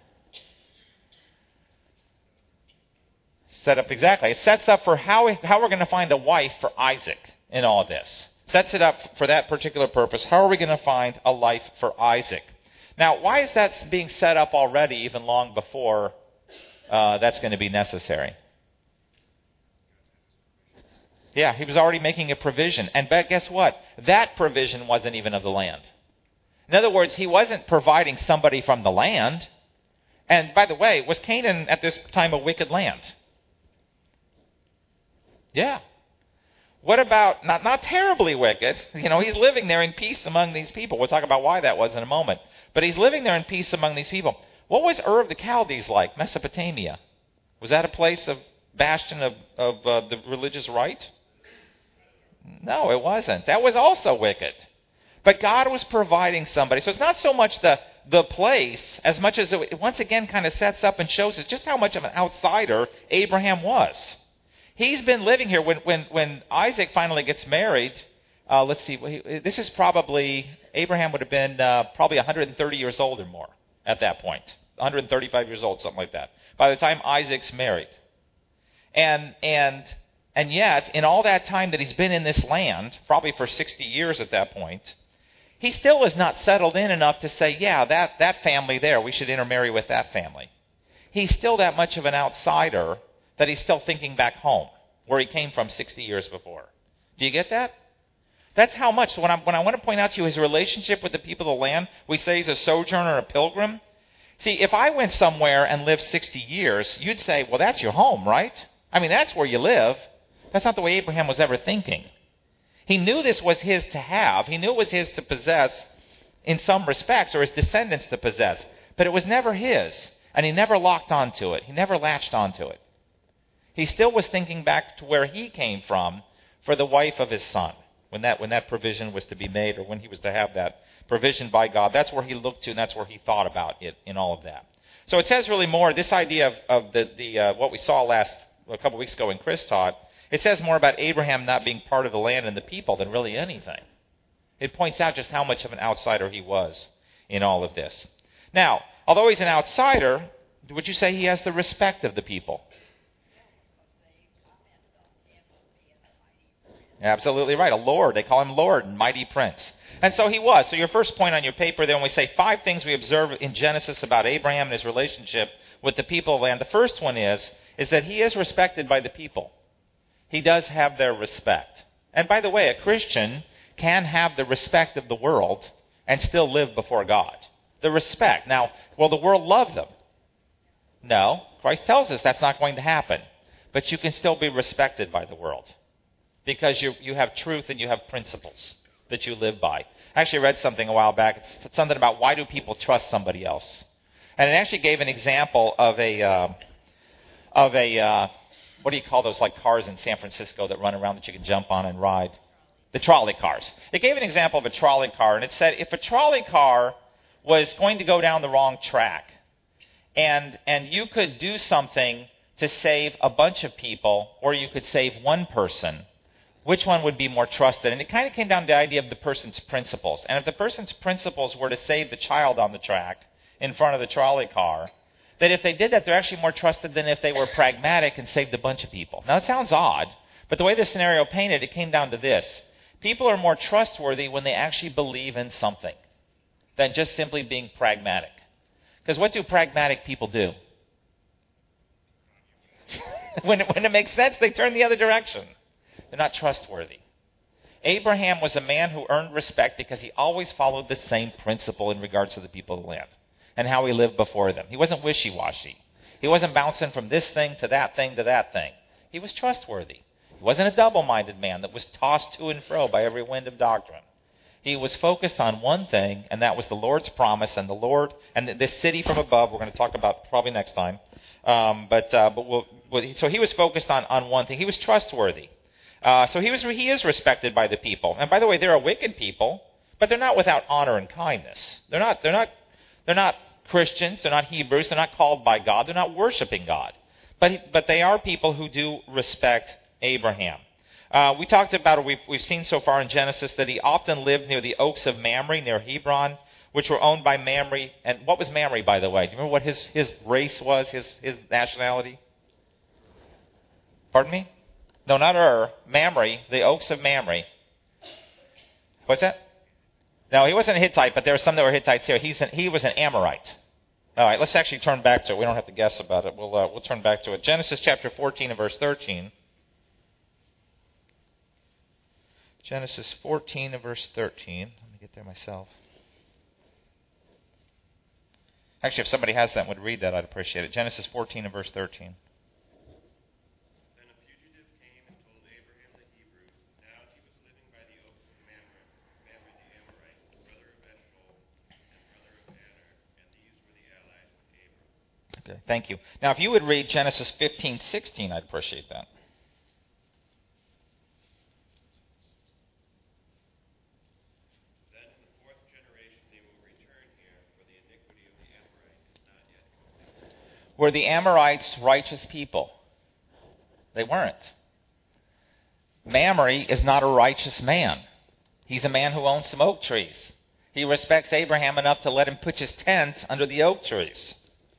Set up exactly. It sets up for how, how we're going to find a wife for Isaac in all this. Sets it up for that particular purpose. How are we going to find a life for Isaac? Now, why is that being set up already, even long before uh, that's going to be necessary? Yeah, he was already making a provision. And but guess what? That provision wasn't even of the land. In other words, he wasn't providing somebody from the land. And by the way, was Canaan at this time a wicked land? Yeah. What about, not, not terribly wicked, you know, he's living there in peace among these people. We'll talk about why that was in a moment. But he's living there in peace among these people. What was Ur of the Chaldees like, Mesopotamia? Was that a place of bastion of, of uh, the religious right? No, it wasn't. That was also wicked. But God was providing somebody. So it's not so much the, the place as much as it once again kind of sets up and shows us just how much of an outsider Abraham was. He's been living here. When when, when Isaac finally gets married, uh, let's see, this is probably, Abraham would have been uh, probably one hundred thirty years old or more at that point. one hundred thirty-five years old, something like that, by the time Isaac's married. And and and yet, in all that time that he's been in this land, probably for sixty years at that point, he still is not settled in enough to say, yeah, that, that family there, we should intermarry with that family. He's still that much of an outsider that he's still thinking back home, where he came from sixty years before. Do you get that? That's how much. So when I, when I want to point out to you his relationship with the people of the land, we say he's a sojourner, a pilgrim. See, if I went somewhere and lived sixty years, you'd say, well, that's your home, right? I mean, that's where you live. That's not the way Abraham was ever thinking. He knew this was his to have. He knew it was his to possess in some respects, or his descendants to possess. But it was never his, and he never locked onto it. He never latched onto it. He still was thinking back to where he came from for the wife of his son, when that when that provision was to be made, or when he was to have that provision by God. That's where he looked to, and that's where he thought about it in all of that. So it says really more, this idea of, of the, the uh, what we saw last a couple weeks ago when Chris taught, it says more about Abraham not being part of the land and the people than really anything. It points out just how much of an outsider he was in all of this. Now, although he's an outsider, would you say he has the respect of the people? Absolutely right. A lord. They call him Lord and Mighty Prince. And so he was. So your first point on your paper there, when we say five things we observe in Genesis about Abraham and his relationship with the people of the land, the first one is, is that he is respected by the people. He does have their respect. And by the way, a Christian can have the respect of the world and still live before God. The respect. Now, will the world love them? No. Christ tells us that's not going to happen. But you can still be respected by the world. Because you you have truth and you have principles that you live by. I actually read something a while back. It's something about why do people trust somebody else. And it actually gave an example of a, uh, of a uh, what do you call those like cars in San Francisco that run around that you can jump on and ride? The trolley cars. It gave an example of a trolley car, and it said if a trolley car was going to go down the wrong track, and and you could do something to save a bunch of people, or you could save one person, which one would be more trusted? And it kind of came down to the idea of the person's principles. And if the person's principles were to save the child on the track, in front of the trolley car, that if they did that, they're actually more trusted than if they were pragmatic and saved a bunch of people. Now, it sounds odd, but the way the scenario painted, it came down to this. People are more trustworthy when they actually believe in something than just simply being pragmatic. Because what do pragmatic people do? when, it, when it makes sense, they turn the other direction. They're not trustworthy. Abraham was a man who earned respect because he always followed the same principle in regards to the people of the land and how he lived before them. He wasn't wishy-washy. He wasn't bouncing from this thing to that thing to that thing. He was trustworthy. He wasn't a double-minded man that was tossed to and fro by every wind of doctrine. He was focused on one thing, and that was the Lord's promise and the Lord and this city from above. We're going to talk about probably next time. Um, but uh, but we'll, we'll, so he was focused on, on one thing. He was trustworthy. Uh, so he was he is respected by the people. And by the way, they're a wicked people, but they're not without honor and kindness. They're not they're not they're not Christians. They're not Hebrews. They're not called by God. They're not worshiping God. But but they are people who do respect Abraham. Uh, we talked about it. We've we've seen so far in Genesis that he often lived near the oaks of Mamre, near Hebron, which were owned by Mamre. And what was Mamre, by the way? Do you remember what his his race was? His his nationality? Pardon me? No, not Ur. Mamre, the oaks of Mamre. What's that? No, he wasn't a Hittite, but there were some that were Hittites here. He's an, he was an Amorite. All right, let's actually turn back to it. We don't have to guess about it. We'll uh, we'll turn back to it. Genesis chapter fourteen and verse thirteen. Genesis fourteen and verse thirteen. Let me get there myself. Actually, if somebody has that and would read that, I'd appreciate it. Genesis fourteen and verse thirteen. Okay, thank you. Now, if you would read Genesis fifteen sixteen, I'd appreciate that. Then in the fourth generation they will return here, for the iniquity of the Amorites is not yet complete. Were the Amorites righteous people? They weren't. Mamre is not a righteous man. He's a man who owns some oak trees. He respects Abraham enough to let him pitch his tent under the oak trees.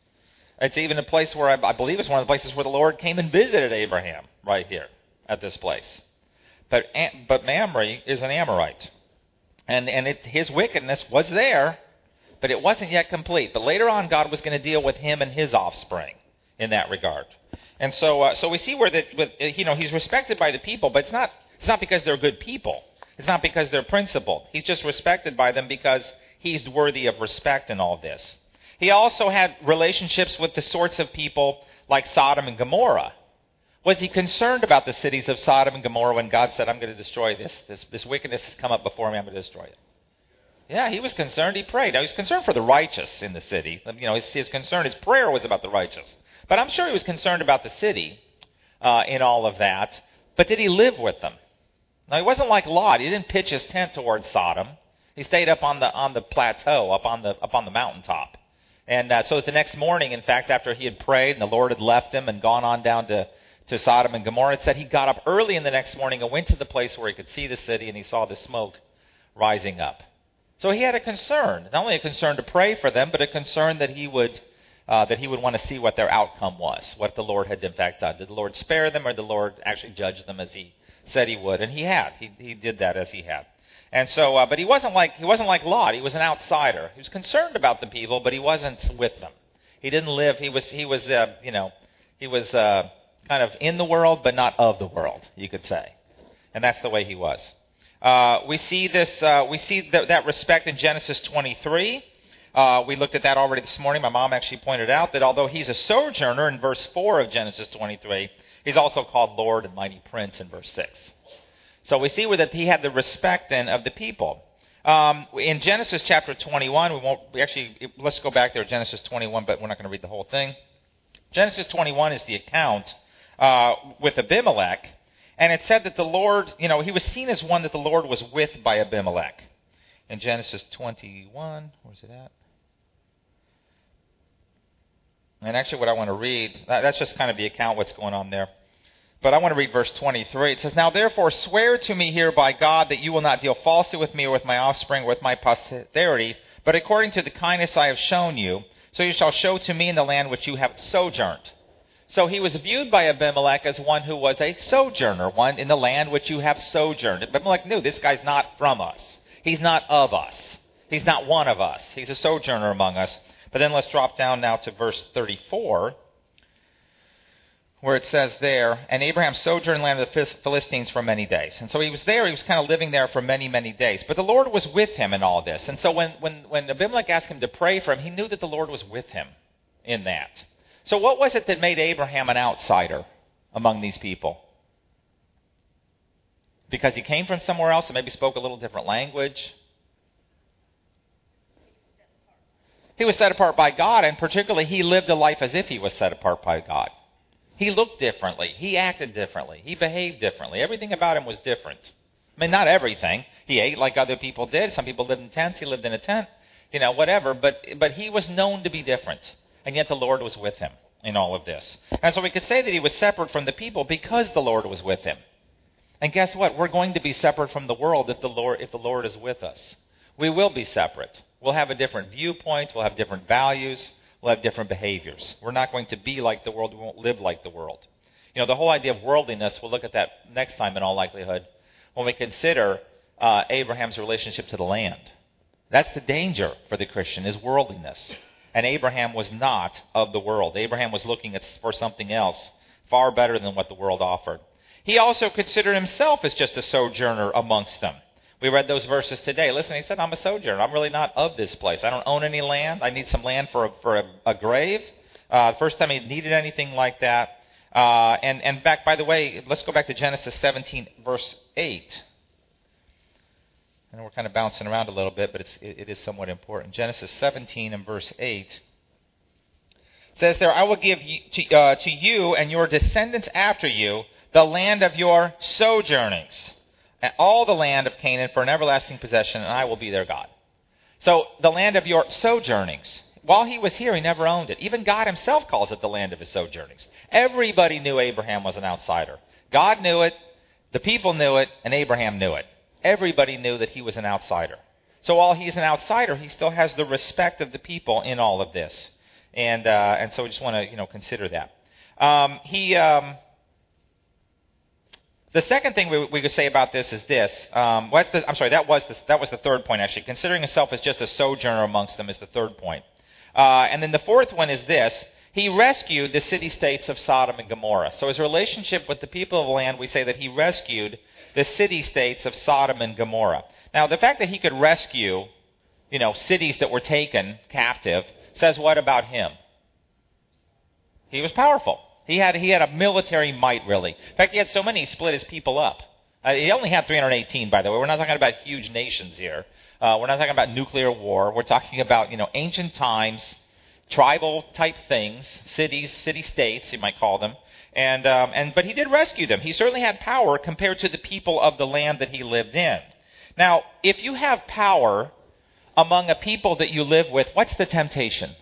It's even a place where I, I believe it's one of the places where the Lord came and visited Abraham, right here at this place. But but Mamre is an Amorite, and and it, his wickedness was there, but it wasn't yet complete. But later on, God was going to deal with him and his offspring in that regard. And so uh, so we see where that with, you know he's respected by the people, but it's not it's not because they're good people. It's not because they're principled. He's just respected by them because he's worthy of respect in all this. He also had relationships with the sorts of people like Sodom and Gomorrah. Was he concerned about the cities of Sodom and Gomorrah when God said, I'm going to destroy this. This, this wickedness has come up before me. I'm going to destroy it. Yeah, he was concerned. He prayed. Now, he was concerned for the righteous in the city. You know, his, his concern, his prayer was about the righteous. But I'm sure he was concerned about the city uh, in all of that. But did he live with them? Now, he wasn't like Lot. He didn't pitch his tent towards Sodom. He stayed up on the on the plateau, up on the up on the mountaintop. And uh, so the next morning, in fact, after he had prayed and the Lord had left him and gone on down to, to Sodom and Gomorrah, it said he got up early in the next morning and went to the place where he could see the city and he saw the smoke rising up. So he had a concern, not only a concern to pray for them, but a concern that he would uh, that he would want to see what their outcome was, what the Lord had in fact done. Did the Lord spare them or did the Lord actually judge them as he said he would? And he had. He, he did that as he had. And so, uh, but he wasn't like he wasn't like Lot. He was an outsider. He was concerned about the people, but he wasn't with them. He didn't live. He was he was uh, you know he was uh, kind of in the world, but not of the world, you could say. And that's the way he was. Uh, we see this. Uh, we see th- that respect in Genesis twenty-three. Uh, we looked at that already this morning. My mom actually pointed out that although he's a sojourner in verse four of Genesis twenty-three, he's also called Lord and Mighty Prince in verse six. So we see where that he had the respect then of the people. Um, in Genesis chapter twenty-one, we won't we actually let's go back there, Genesis twenty-one, but we're not going to read the whole thing. Genesis twenty-one is the account uh, with Abimelech, and it said that the Lord, you know, he was seen as one that the Lord was with by Abimelech. In Genesis twenty-one, where's it at? And actually, what I want to read, that's just kind of the account what's going on there. But I want to read verse twenty-three. It says, Now therefore swear to me here by God that you will not deal falsely with me or with my offspring or with my posterity, but according to the kindness I have shown you, So you shall show to me in the land which you have sojourned. So he was viewed by Abimelech as one who was a sojourner, one in the land which you have sojourned. Abimelech knew this guy's not from us. He's not of us. He's not one of us. He's a sojourner among us. But then let's drop down now to verse thirty-four, where it says there, and Abraham sojourned in the land of the Philistines for many days. And so he was there, he was kind of living there for many, many days. But the Lord was with him in all this. And so when, when, when Abimelech asked him to pray for him, he knew that the Lord was with him in that. So what was it that made Abraham an outsider among these people? Because he came from somewhere else and maybe spoke a little different language? He was set apart by God, and particularly he lived a life as if he was set apart by God. He looked differently. He acted differently. He behaved differently. Everything about him was different. I mean, not everything. He ate like other people did. Some people lived in tents. He lived in a tent. You know, whatever. But but he was known to be different. And yet the Lord was with him in all of this. And so we could say that he was separate from the people because the Lord was with him. And guess what? We're going to be separate from the world if the Lord if the Lord is with us. We will be separate. We'll have a different viewpoint. We'll have different values. We'll have different behaviors. We're not going to be like the world. We won't live like the world. You know, the whole idea of worldliness, we'll look at that next time in all likelihood, when we consider uh, Abraham's relationship to the land. That's the danger for the Christian, is worldliness. And Abraham was not of the world. Abraham was looking at, for something else far better than what the world offered. He also considered himself as just a sojourner amongst them. We read those verses today. Listen, he said, I'm a sojourner. I'm really not of this place. I don't own any land. I need some land for a, for a, a grave. Uh, the first time he needed anything like that. Uh, and, and back, by the way, let's go back to Genesis seventeen, verse eight. I know we're kind of bouncing around a little bit, but it's, it, it is somewhat important. Genesis seventeen and verse eight. It says there, I will give you, to, uh, to you and your descendants after you the land of your sojournings, and all the land of Canaan for an everlasting possession, and I will be their God. So the land of your sojournings. While he was here, he never owned it. Even God himself calls it the land of his sojournings. Everybody knew Abraham was an outsider. God knew it, the people knew it, and Abraham knew it. Everybody knew that he was an outsider. So while he's an outsider, he still has the respect of the people in all of this. And uh, and so we just want to you know consider that. Um, he... Um, The second thing we, we could say about this is this. Um, what's the, I'm sorry, that was the, that was the third point, actually. Considering himself as just a sojourner amongst them is the third point. Uh, and then the fourth one is this. He rescued the city-states of Sodom and Gomorrah. So his relationship with the people of the land, we say that he rescued the city-states of Sodom and Gomorrah. Now, the fact that he could rescue, you know, cities that were taken captive says what about him? He was powerful. He had he had a military might, really. In fact, he had so many, he split his people up. Uh, he only had three hundred eighteen, by the way. We're not talking about huge nations here. Uh, we're not talking about nuclear war. We're talking about, you know, ancient times, tribal-type things, cities, city-states, you might call them. And um, and but he did rescue them. He certainly had power compared to the people of the land that he lived in. Now, if you have power among a people that you live with, what's the temptation?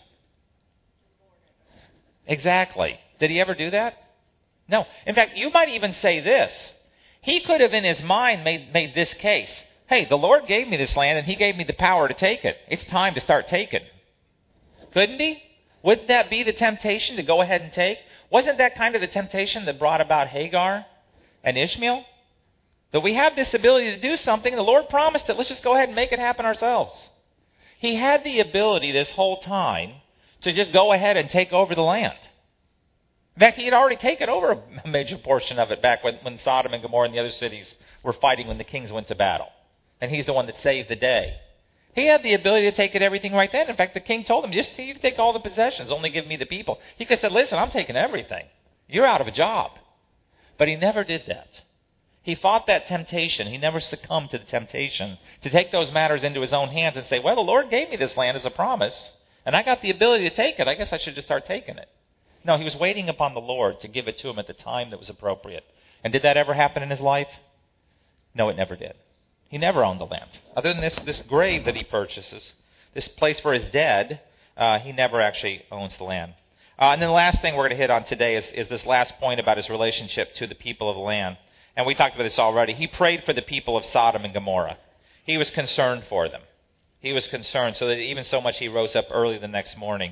Exactly. Did he ever do that? No. In fact, you might even say this. He could have in his mind made, made this case. Hey, the Lord gave me this land and he gave me the power to take it. It's time to start taking. Couldn't he? Wouldn't that be the temptation to go ahead and take? Wasn't that kind of the temptation that brought about Hagar and Ishmael? That we have this ability to do something, and the Lord promised it. Let's just go ahead and make it happen ourselves. He had the ability this whole time to just go ahead and take over the land. In fact, he had already taken over a major portion of it back when, when Sodom and Gomorrah and the other cities were fighting when the kings went to battle. And he's the one that saved the day. He had the ability to take it everything right then. In fact, the king told him, just you can take all the possessions, only give me the people. He could have said, listen, I'm taking everything. You're out of a job. But he never did that. He fought that temptation. He never succumbed to the temptation to take those matters into his own hands and say, well, the Lord gave me this land as a promise, and I got the ability to take it. I guess I should just start taking it. No, he was waiting upon the Lord to give it to him at the time that was appropriate. And did that ever happen in his life? No, it never did. He never owned the land. Other than this, this grave that he purchases, this place for his dead, uh, he never actually owns the land. Uh, and then the last thing we're going to hit on today is, is this last point about his relationship to the people of the land. And we talked about this already. He prayed for the people of Sodom and Gomorrah. He was concerned for them. He was concerned, so that even so much he rose up early the next morning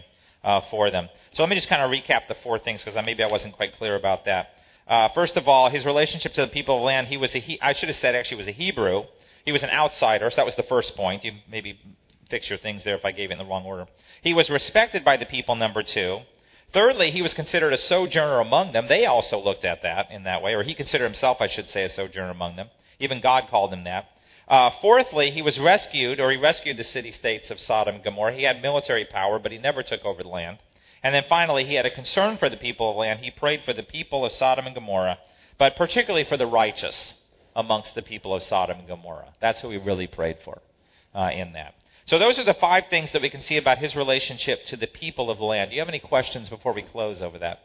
uh, for them. So let me just kind of recap the four things, because maybe I wasn't quite clear about that. Uh, first of all, his relationship to the people of the land. He was a he, I should have said actually was a Hebrew. He was an outsider, so that was the first point. You maybe fix your things there if I gave it in the wrong order. He was respected by the people, number two. Thirdly, he was considered a sojourner among them. They also looked at that in that way, or he considered himself, I should say, a sojourner among them. Even God called him that. Uh, fourthly, he was rescued, or he rescued the city-states of Sodom and Gomorrah. He had military power, but he never took over the land. And then finally, he had a concern for the people of the land. He prayed for the people of Sodom and Gomorrah, but particularly for the righteous amongst the people of Sodom and Gomorrah. That's who he really prayed for uh, in that. So those are the five things that we can see about his relationship to the people of the land. Do you have any questions before we close over that?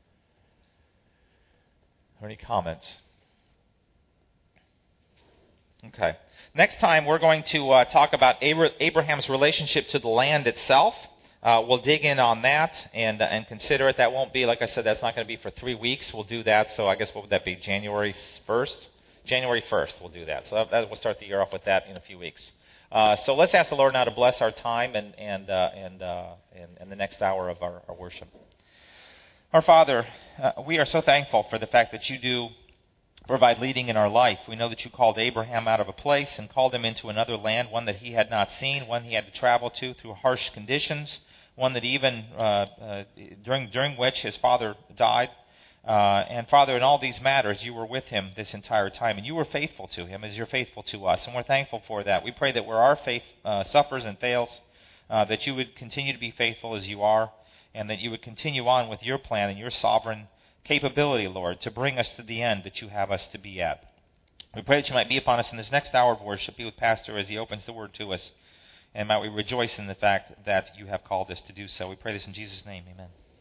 Or any comments? Okay. Next time, we're going to uh, talk about Abraham's relationship to the land itself. Uh, we'll dig in on that and uh, and consider it. That won't be, like I said, that's not going to be for three weeks. We'll do that. So I guess what would that be? January first? January first we'll do that. So that, that, we'll start the year off with that in a few weeks. Uh, so let's ask the Lord now to bless our time and and uh, and, uh, and and the next hour of our, our worship. Our Father, uh, we are so thankful for the fact that you do provide leading in our life. We know that you called Abraham out of a place and called him into another land, one that he had not seen, one he had to travel to through harsh conditions, one that even uh, uh, during during which his father died. Uh, and Father, in all these matters, you were with him this entire time, and you were faithful to him as you're faithful to us, and we're thankful for that. We pray that where our faith uh, suffers and fails, uh, that you would continue to be faithful as you are, and that you would continue on with your plan and your sovereign capability, Lord, to bring us to the end that you have us to be at. We pray that you might be upon us in this next hour of worship, be with Pastor as he opens the word to us, and might we rejoice in the fact that you have called us to do so. We pray this in Jesus' name, amen.